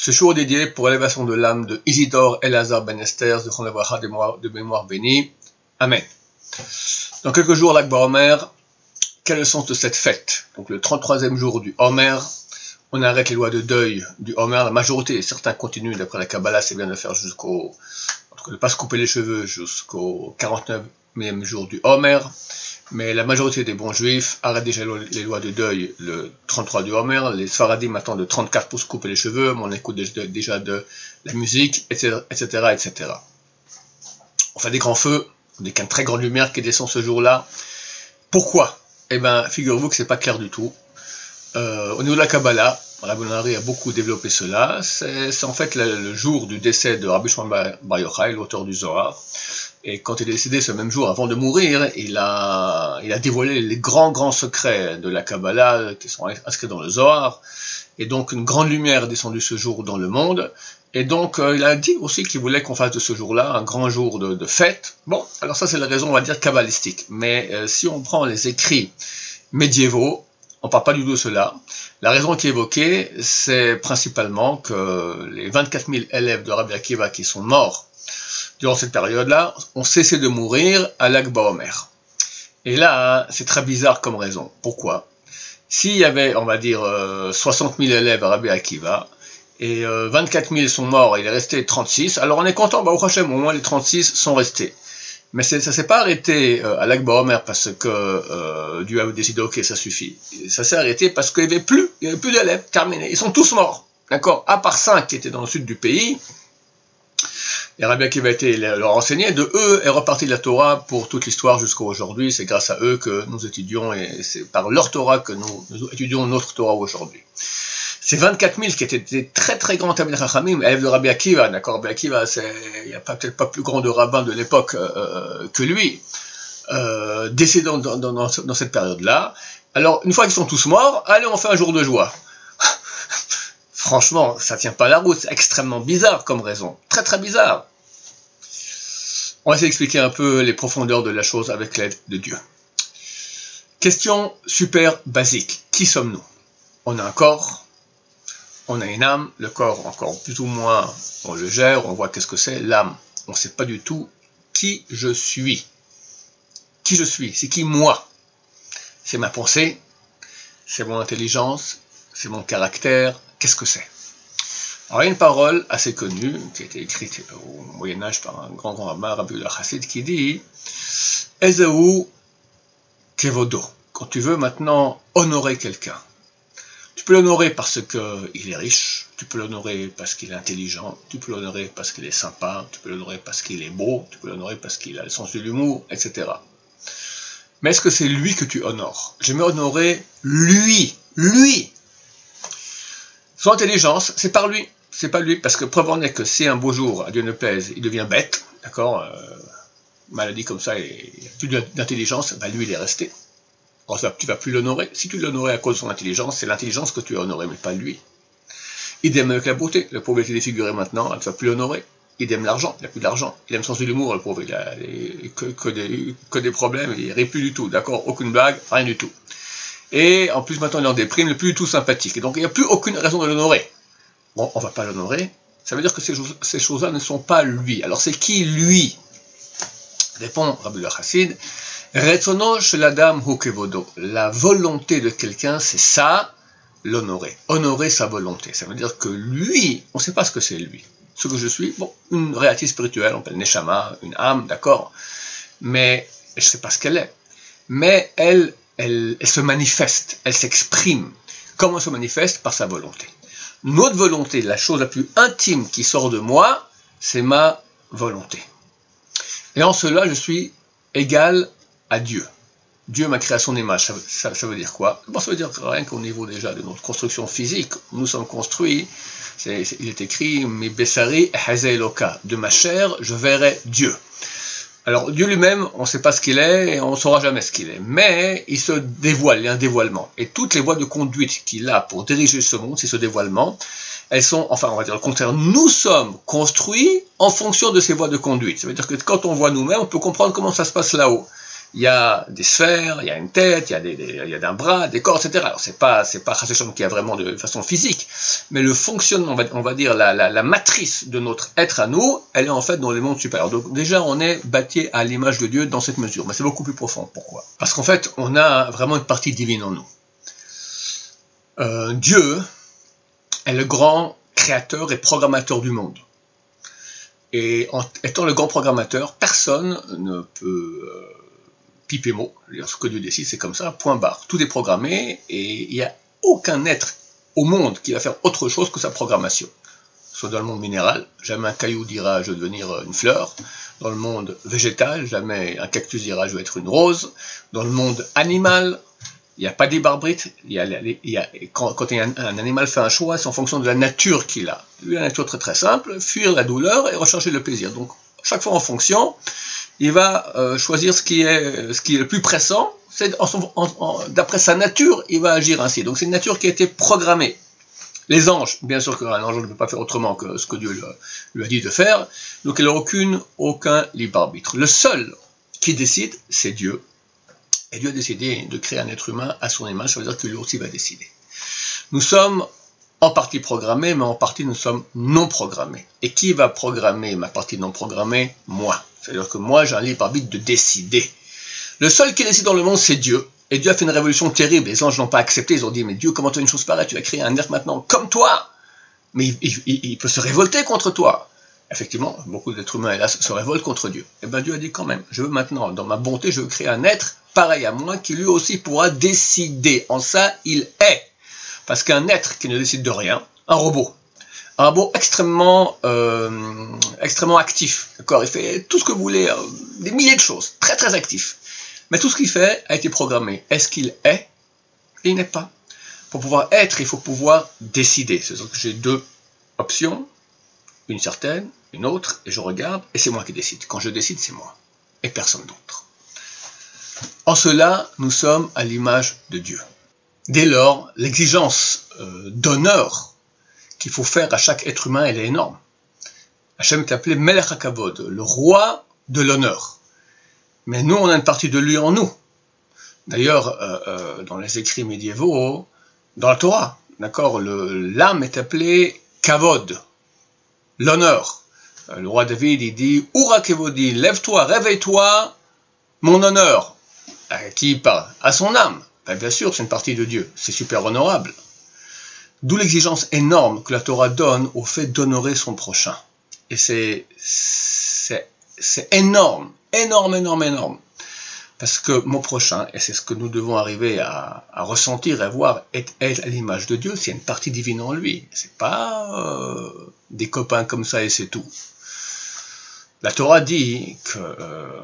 Ce jour est dédié pour l'élévation de l'âme de Isidore Elazar Ben Esther, de mémoire bénie. Amen. Dans quelques jours, l'Akba Omer, quel est le sens de cette fête? Donc le 33e jour du Omer, on arrête les lois de deuil du Omer. La majorité, certains continuent, d'après la Kabbalah, c'est bien de faire jusqu'au, en tout cas de ne pas se couper les cheveux jusqu'au 49e jour du Omer. Mais la majorité des bons juifs arrêtent déjà les lois de deuil le 33 du Omer. Les Sfaradim attendent de 34 pour se couper les cheveux, mais on écoute déjà de la musique, etc., etc. On fait des grands feux, avec une très grande lumière qui descend ce jour-là. Pourquoi? Eh bien, figurez-vous que c'est pas clair du tout. Au niveau de la Kabbalah, Rabbi Nari a beaucoup développé cela. C'est en fait le jour du décès de Rabbi Shimon Bar Yochai, l'auteur du Zohar. Et quand il est décédé ce même jour, avant de mourir, il a dévoilé les grands secrets de la Kabbalah qui sont inscrits dans le Zohar. Et donc une grande lumière est descendue ce jour dans le monde. Et donc il a dit aussi qu'il voulait qu'on fasse de ce jour-là un grand jour de fête. Bon, alors ça c'est la raison, on va dire, kabbalistique. Mais si on prend les écrits médiévaux, on ne parle pas du tout de cela. La raison qui est évoquée, c'est principalement que les 24 000 élèves de Rabbi Akiva qui sont morts durant cette période-là ont cessé de mourir à l'Akba Omer. Et là, c'est très bizarre comme raison. Pourquoi? S'il y avait, on va dire, 60 000 élèves à Rabbi Akiva, et 24 000 sont morts, et il est resté 36, alors on est content, au Hachem, au moins les 36 sont restés. Mais ça ne s'est pas arrêté à l'Akba Omer parce que Dieu a décidé, ok, ça suffit. Ça s'est arrêté parce qu'il n'y avait plus d'élèves, terminé. Ils sont tous morts, d'accord? À part 5 qui étaient dans le sud du pays. Et Rabbi Akiva a été leur enseigné, de eux est repartie la Torah pour toute l'histoire jusqu'à aujourd'hui. C'est grâce à eux que nous étudions, et c'est par leur Torah que nous étudions notre Torah aujourd'hui. Ces 24 000 qui étaient des très grands Talmidei Chachamim, élèves de Rabbi Akiva, d'accord, Rabbi Akiva, il n'y a peut-être pas plus grand de rabbin de l'époque que lui, décédant dans cette période-là. Alors, une fois qu'ils sont tous morts, allez, on fait un jour de joie. Franchement, ça tient pas la route, c'est extrêmement bizarre comme raison, très bizarre. On va essayer d'expliquer un peu les profondeurs de la chose avec l'aide de Dieu. Question super basique, qui sommes-nous? On a un corps, on a une âme, le corps encore plus ou moins, on le gère, on voit qu'est-ce que c'est, l'âme, on ne sait pas du tout qui je suis. Qui je suis, c'est qui moi? C'est ma pensée, c'est mon intelligence, c'est mon caractère, qu'est-ce que c'est? Alors il y a une parole assez connue, qui a été écrite au Moyen-Âge par un grand rabbin, Rabbi Yehuda Chassid, qui dit « Ezeu kevodo » quand tu veux maintenant honorer quelqu'un. Tu peux l'honorer parce qu'il est riche, tu peux l'honorer parce qu'il est intelligent, tu peux l'honorer parce qu'il est sympa, tu peux l'honorer parce qu'il est beau, tu peux l'honorer parce qu'il a le sens de l'humour, etc. Mais est-ce que c'est lui que tu honores? J'aimerais honorer lui. Son intelligence, c'est par lui. C'est pas lui, parce que preuve en est que si un beau jour, à Dieu ne plaise, il devient bête, d'accord, maladie comme ça, et il n'y a plus d'intelligence, lui il est resté. Alors tu vas plus l'honorer. Si tu l'honorais à cause de son intelligence, c'est l'intelligence que tu as honorée, mais pas lui. Idem avec la beauté, le pauvre est défiguré maintenant, tu ne vas plus l'honorer. Idem l'argent, il n'a plus d'argent. Il a le sens de l'humour, le pauvre, il a que des problèmes, il ne rit plus du tout, d'accord, aucune blague, rien du tout. Et en plus maintenant il est en déprime, il n'est plus du tout sympathique. Et donc il n'y a plus aucune raison de l'honorer. Bon, on ne va pas l'honorer, ça veut dire que ces choses-là ne sont pas lui. Alors c'est qui lui? Répond Rabbi Yehuda Chassid, Retzono shel adam hu kevodo. La volonté de quelqu'un, c'est ça, l'honorer. Honorer sa volonté. Ça veut dire que lui, on ne sait pas ce que c'est lui. Ce que je suis, bon, une réalité spirituelle, on appelle Neshama, une âme, d'accord, mais je ne sais pas ce qu'elle est. Mais elle se manifeste, elle s'exprime. Comment elle se manifeste? Par sa volonté. Notre volonté, la chose la plus intime qui sort de moi, c'est ma volonté. Et en cela, je suis égal à Dieu. Dieu m'a créé à son image. Ça veut dire quoi? Bon, ça veut dire rien qu'au niveau déjà de notre construction physique, nous sommes construits, il est écrit, Mi Bessari Hazeh Eloka, de ma chair, je verrai Dieu. Alors, Dieu lui-même, on ne sait pas ce qu'il est, et on ne saura jamais ce qu'il est. Mais il se dévoile, il y a un dévoilement. Et toutes les voies de conduite qu'il a pour diriger ce monde, c'est ce dévoilement, elles sont, enfin, on va dire le contraire, nous sommes construits en fonction de ces voies de conduite. Ça veut dire que quand on voit nous-mêmes, on peut comprendre comment ça se passe là-haut. Il y a des sphères, il y a une tête, il y a un bras, des corps, etc. Alors, c'est pas Chassidut qui a vraiment de façon physique, mais le fonctionnement, on va dire la matrice de notre être à nous, elle est en fait dans les mondes supérieurs. Donc déjà, on est bâti à l'image de Dieu dans cette mesure, mais c'est beaucoup plus profond. Pourquoi? Parce qu'en fait, on a vraiment une partie divine en nous. Dieu est le grand créateur et programmateur du monde. Et en étant le grand programmateur, personne ne peut piper mot. Ce que Dieu décide, c'est comme ça, point barre. Tout est programmé et il n'y a aucun être au monde qui va faire autre chose que sa programmation. Soit dans le monde minéral, jamais un caillou dira je vais devenir une fleur. Dans le monde végétal, jamais un cactus dira je vais être une rose. Dans le monde animal, il n'y a pas de libre arbitre. Quand un animal fait un choix, c'est en fonction de la nature qu'il a. Lui, la nature très très simple, fuir la douleur et rechercher le plaisir. Donc, chaque fois en fonction, il va choisir ce qui est le plus pressant. D'après sa nature, il va agir ainsi. Donc, c'est une nature qui a été programmée. Les anges, bien sûr qu'un ange ne peut pas faire autrement que ce que Dieu lui a dit de faire. Donc, il n'a aucun libre arbitre. Le seul qui décide, c'est Dieu. Et Dieu a décidé de créer un être humain à son image, ça veut dire que lui aussi va décider. Nous sommes en partie programmés, mais en partie nous sommes non programmés. Et qui va programmer ma partie non programmée? Moi. C'est-à-dire que moi, j'ai un libre arbitre de décider. Le seul qui décide dans le monde, c'est Dieu. Et Dieu a fait une révolution terrible. Les anges n'ont pas accepté. Ils ont dit, mais Dieu, comment tu as une chose pareille? Tu as créé un être maintenant comme toi. Mais il peut se révolter contre toi. Effectivement, beaucoup d'êtres humains, hélas, se révoltent contre Dieu. Et bien Dieu a dit quand même, je veux maintenant, dans ma bonté, je veux créer un être pareil à moi, qui lui aussi pourra décider. En ça, il est. Parce qu'un être qui ne décide de rien, un robot extrêmement actif, d'accord, il fait tout ce que vous voulez, des milliers de choses, très très actif. Mais tout ce qu'il fait a été programmé. Est-ce qu'il est? Il n'est pas. Pour pouvoir être, il faut pouvoir décider. C'est-à-dire que j'ai deux options, une certaine, une autre, et je regarde, et c'est moi qui décide. Quand je décide, c'est moi, et personne d'autre. En cela, nous sommes à l'image de Dieu. Dès lors, l'exigence d'honneur qu'il faut faire à chaque être humain, elle est énorme. Hachem est appelé Melech HaKavod, le roi de l'honneur. Mais nous, on a une partie de lui en nous. D'ailleurs, dans les écrits médiévaux, dans la Torah, d'accord, l'âme est appelée Kavod, l'honneur. Le roi David, il dit « Ura Kevodi, lève-toi, réveille-toi, mon honneur ». À qui il parle? À son âme. Ben, bien sûr, c'est une partie de Dieu. C'est super honorable. D'où l'exigence énorme que la Torah donne au fait d'honorer son prochain. Et c'est énorme, énorme. Parce que mon prochain, et c'est ce que nous devons arriver à ressentir et à voir, est à l'image de Dieu, c'est une partie divine en lui. C'est pas des copains comme ça et c'est tout. La Torah dit que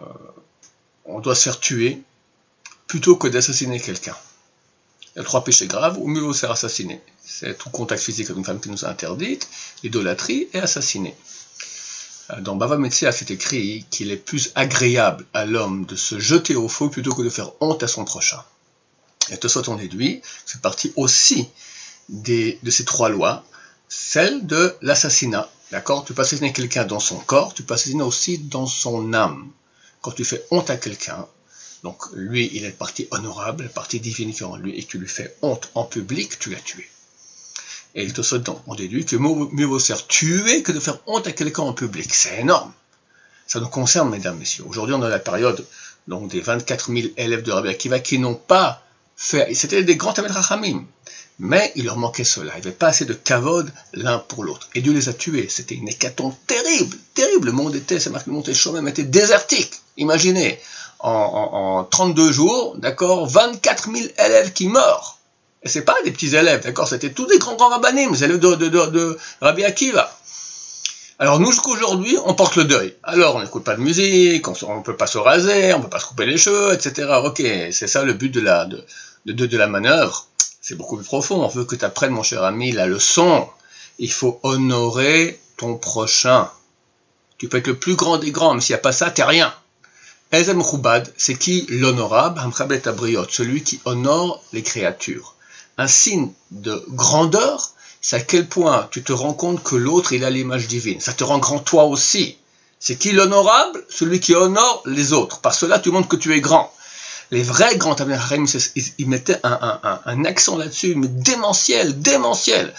on doit se faire tuer plutôt que d'assassiner quelqu'un. Il y a 3 péchés graves, ou mieux vaut se faire assassiner. C'est tout contact physique avec une femme qui nous a interdite, l'idolâtrie et assassiner. Dans Bava Metzia, c'est écrit qu'il est plus agréable à l'homme de se jeter au feu plutôt que de faire honte à son prochain. Et de ça, on déduit, c'est partie aussi de ces 3 lois, celle de l'assassinat. D'accord? Tu peux assassiner quelqu'un dans son corps, tu peux assassiner aussi dans son âme. Quand tu fais honte à quelqu'un, donc lui, il est partie honorable, la partie divine qui est en lui, et tu lui fais honte en public, tu l'as tué. Et de ça, on déduit que mieux vaut se faire tuer que de faire honte à quelqu'un en public. C'est énorme. Ça nous concerne, mesdames, messieurs. Aujourd'hui, on est dans la période donc, des 24 000 élèves de Rabbi Akiva qui n'ont pas fait... C'était des grands Talmid Chachamim. Mais il leur manquait cela. Il n'y avait pas assez de kavod l'un pour l'autre. Et Dieu les a tués. C'était une hécatombe terrible. Terrible. Le monde était, c'est marqué, le monde Shomem était désertique. Imaginez, en 32 jours, d'accord, 24 000 élèves qui meurent. Et c'est pas des petits élèves, d'accord, c'était tous des grands rabbanim, les élèves de Rabbi Akiva. Alors nous, jusqu'aujourd'hui, on porte le deuil. Alors on n'écoute pas de musique, on ne peut pas se raser, on ne peut pas se couper les cheveux, etc. Ok, c'est ça le but de la manœuvre. C'est beaucoup plus profond. On veut que tu apprennes, mon cher ami, la leçon. Il faut honorer ton prochain. Tu peux être le plus grand des grands, mais s'il n'y a pas ça, t'es rien. Ezem Choubad, c'est qui l'honorable? Hamchabet Abriot, celui qui honore les créatures. Un signe de grandeur, c'est à quel point tu te rends compte que l'autre, il a l'image divine. Ça te rend grand toi aussi. C'est qui l'honorable? Celui qui honore les autres. Par cela, tu montres que tu es grand. Les vrais grands Talmid Chachamim, ils mettaient un accent là-dessus, mais démentiel.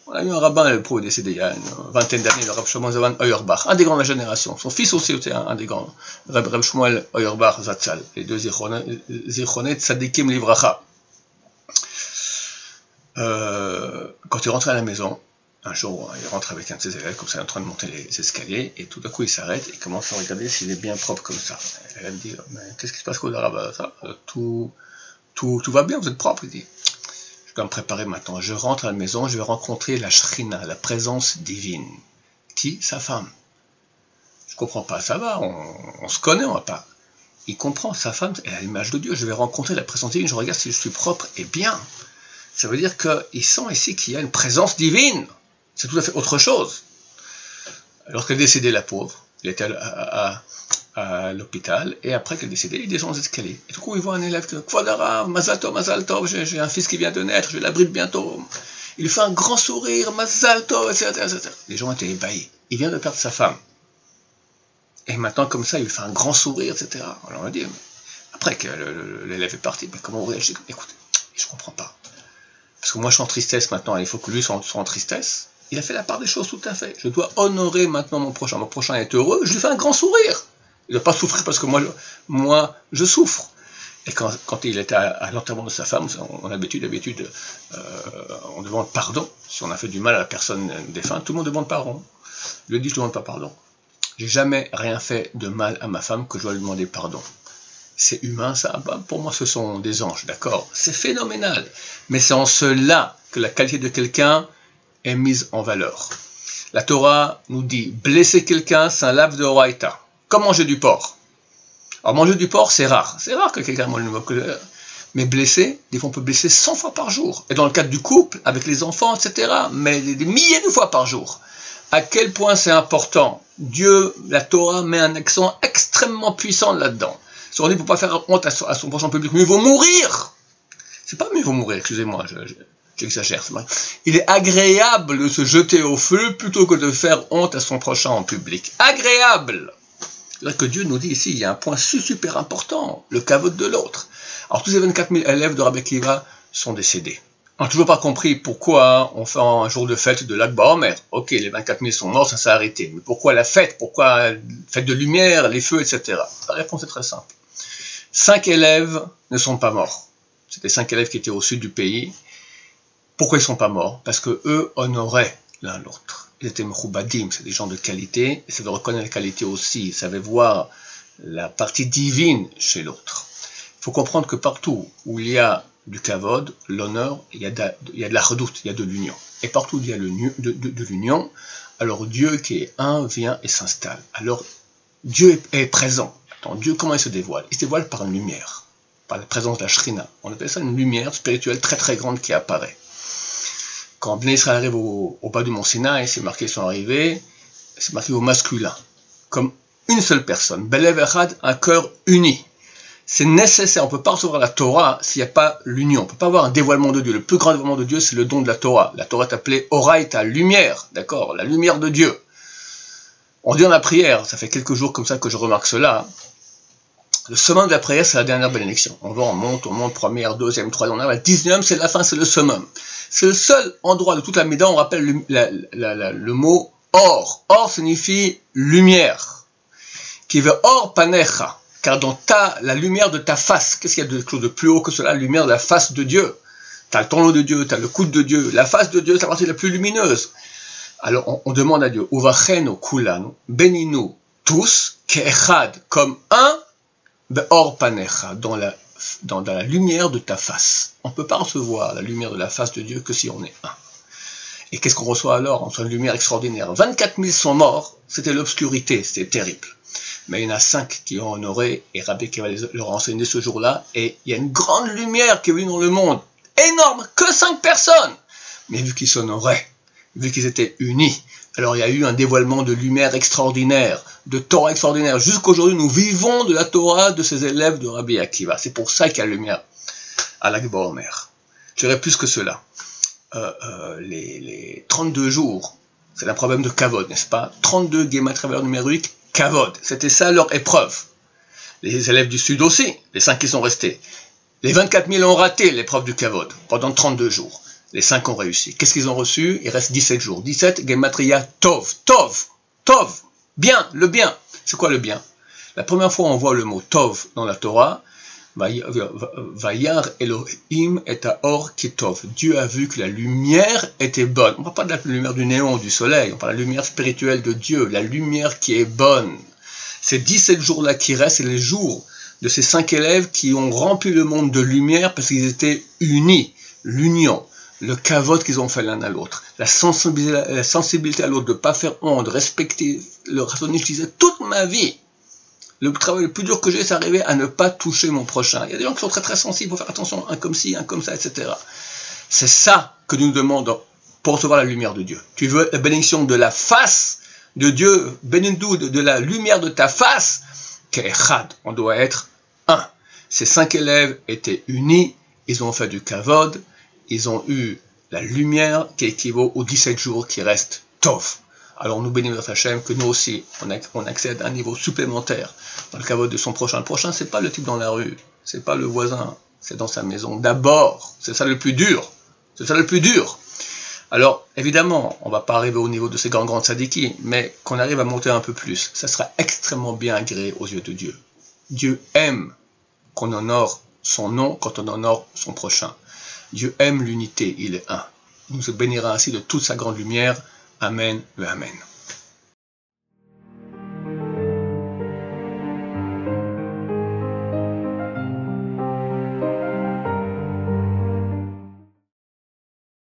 On a eu un rabbin, le pro est décédé il y a une vingtaine d'années, le Rav Shlomo Zalman Auerbach, un des grands de la génération. Son fils aussi était un des grands, Rav Shmuel Auerbach Zatzal, les deux Zichronet Tzadikim Livracha. Quand il rentrait à la maison, un jour, il rentre avec un de ses élèves, comme ça, il est en train de monter les escaliers, et tout à coup, il s'arrête et commence à regarder s'il est bien propre comme ça. Elle me dit, mais qu'est-ce qui se passe, Kodarab, ça tout va bien, vous êtes propre. Il dit, je dois me préparer maintenant. Je rentre à la maison, je vais rencontrer la Shrina, la présence divine. Qui? Sa femme. Je comprends pas, ça va, on se connaît, on va pas. Il comprend, sa femme, elle a l'image de Dieu. Je vais rencontrer la présence divine, je regarde si je suis propre et bien. Ça veut dire qu'il sent ici qu'il y a une présence divine. C'est tout à fait autre chose. Lorsqu'elle est décédée, la pauvre, il était à l'hôpital, et après qu'elle est décédée, il descend les escaliers. Et du coup, il voit un élève qui dit, Kvadarav, Mazal Tov, j'ai un fils qui vient de naître, je vais l'abriter bientôt. Il lui fait un grand sourire, Mazal Tov, etc. Les gens étaient ébahis. Il vient de perdre sa femme. Et maintenant, comme ça, il lui fait un grand sourire, etc. Alors on va dire, après que l'élève est parti, mais comment on réagit? Écoutez, je ne comprends pas. Parce que moi, je suis en tristesse maintenant, et il faut que lui soit en tristesse. Il a fait la part des choses tout à fait. Je dois honorer maintenant mon prochain. Mon prochain est heureux, je lui fais un grand sourire. Il ne doit pas souffrir parce que moi je souffre. Et quand il était à l'enterrement de sa femme, on a d'habitude, on demande pardon. Si on a fait du mal à la personne défunte, tout le monde demande pardon. Je lui dis, je ne demande pas pardon. J'ai jamais rien fait de mal à ma femme que je dois lui demander pardon. C'est humain ça, pour moi ce sont des anges, d'accord? C'est phénoménal. Mais c'est en cela que la qualité de quelqu'un est mise en valeur. La Torah nous dit, blesser quelqu'un, c'est un lave de Horaïta. Comme manger du porc. Alors manger du porc, c'est rare. C'est rare que quelqu'un mange du porc. Mais blesser, des fois on peut blesser 100 fois par jour. Et dans le cadre du couple, avec les enfants, etc. Mais des milliers de fois par jour. À quel point c'est important. Dieu, la Torah, met un accent extrêmement puissant là-dedans. Si on dit, pour ne pas faire honte à son prochain public, mieux vaut mourir. C'est pas mieux vaut mourir, excusez-moi, j'exagère. Il est agréable de se jeter au feu plutôt que de faire honte à son prochain en public. Agréable. C'est-à-dire que Dieu nous dit ici, il y a un point super important, le kavod de l'autre. Alors tous ces 24 000 élèves de Rabbi Akiva sont décédés. On n'a toujours pas compris pourquoi on fait un jour de fête de Lag BaOmer. Ok, les 24 000 sont morts, ça s'est arrêté. Mais pourquoi la fête? Pourquoi fête de lumière, les feux, etc. La réponse est très simple. 5 élèves ne sont pas morts. C'était 5 élèves qui étaient au sud du pays. Pourquoi ils ne sont pas morts? Parce que eux honoraient l'un l'autre. Ils étaient mechoubadim, c'est des gens de qualité, ils savaient reconnaître la qualité aussi, ils savaient voir la partie divine chez l'autre. Il faut comprendre que partout où il y a du kavod, l'honneur, il y a de la redoute, il y a de l'union. Et partout où il y a de l'union, alors Dieu qui est un vient et s'installe. Alors Dieu est présent. Attends, Dieu, comment il se dévoile? Il se dévoile par une lumière, par la présence de la Shrina. On appelle ça une lumière spirituelle très très grande qui apparaît. Quand Bnei Israël arrive au bas du mont Sinaï, c'est marqué, ils sont arrivés, c'est marqué au masculin, comme une seule personne. Belev Echad, un cœur uni. C'est nécessaire, on ne peut pas recevoir la Torah s'il n'y a pas l'union. On ne peut pas avoir un dévoilement de Dieu. Le plus grand dévoilement de Dieu, c'est le don de la Torah. La Torah est appelée Oraïta, lumière, d'accord? La lumière de Dieu. On dit dans la prière, ça fait quelques jours comme ça que je remarque cela. Le summum de la prière, c'est la dernière bénédiction. On monte, première, deuxième, troisième, la 19e, c'est la fin, c'est le summum. C'est le seul endroit de toute la Méda où on rappelle le mot or. Or signifie lumière. Qui veut or panecha. Car dans la lumière de ta face, qu'est-ce qu'il y a de quelque chose de plus haut que cela? La lumière de la face de Dieu. Tu as le tonneau de Dieu, tu as le coude de Dieu. La face de Dieu, c'est la partie la plus lumineuse. Alors on demande à Dieu, Uvachenu kulanu, bénis-nous tous, ke'echad, comme un, be'or panecha, dans la lumière de ta face. On ne peut pas recevoir la lumière de la face de Dieu que si on est un. Et qu'est-ce qu'on reçoit alors? On reçoit une lumière extraordinaire. 24 000 sont morts, c'était l'obscurité, c'était terrible. Mais il y en a 5 qui ont honoré, et Rabbi Akiva leur a enseigné ce jour-là, et il y a une grande lumière qui est venue dans le monde. Énorme, que 5 personnes. Mais vu qu'ils s'honoraient, vu qu'ils étaient unis, alors il y a eu un dévoilement de lumière extraordinaire, de Torah extraordinaire. Jusqu'aujourd'hui, nous vivons de la Torah de ces élèves de Rabbi Akiva. C'est pour ça qu'il y a la lumière à Lag BaOmer. Je dirais plus que cela. Les 32 jours, c'est un problème de kavod, n'est-ce pas? 32 guématries valeurs numériques, kavod. C'était ça leur épreuve. Les élèves du Sud aussi, les 5 qui sont restés. Les 24 000 ont raté l'épreuve du kavod pendant 32 jours. Les 5 ont réussi. Qu'est-ce qu'ils ont reçu? Il reste 17 jours. 17, Gematria Tov. Tov. Tov. Bien, le bien. C'est quoi le bien? La première fois on voit le mot Tov dans la Torah, Vayar Elohim et Aor Kitov. Dieu a vu que la lumière était bonne. On ne parle pas de la lumière du néon, du soleil, on parle de la lumière spirituelle de Dieu, la lumière qui est bonne. Ces 17 jours-là qui restent, c'est les jours de ces 5 élèves qui ont rempli le monde de lumière parce qu'ils étaient unis. L'union, le kavod qu'ils ont fait l'un à l'autre, la sensibilité à l'autre, de ne pas faire honte, de respecter le raisonnement. Je disais toute ma vie, le travail le plus dur que j'ai, c'est arriver à ne pas toucher mon prochain. Il y a des gens qui sont très très sensibles, il faut faire attention, un comme ci, un comme ça, etc. C'est ça que nous demandons pour recevoir la lumière de Dieu. Tu veux la bénédiction de la face de Dieu, bénis-nous de la lumière de ta face, qu'Echad, on doit être un. Ces 5 élèves étaient unis, ils ont fait du kavod, ils ont eu la lumière qui équivaut aux 17 jours qui restent Tov. Alors nous bénissons Hachem que nous aussi, on accède à un niveau supplémentaire dans le kavod de son prochain. Le prochain, c'est pas le type dans la rue, c'est pas le voisin, c'est dans sa maison. D'abord, c'est ça le plus dur. C'est ça le plus dur. Alors, évidemment, on ne va pas arriver au niveau de ces grands tzadikis, mais qu'on arrive à monter un peu plus, ça sera extrêmement bien agréé aux yeux de Dieu. Dieu aime qu'on honore son nom quand on honore son prochain. Dieu aime l'unité, il est un. Il nous bénira ainsi de toute sa grande lumière. Amen, Amen.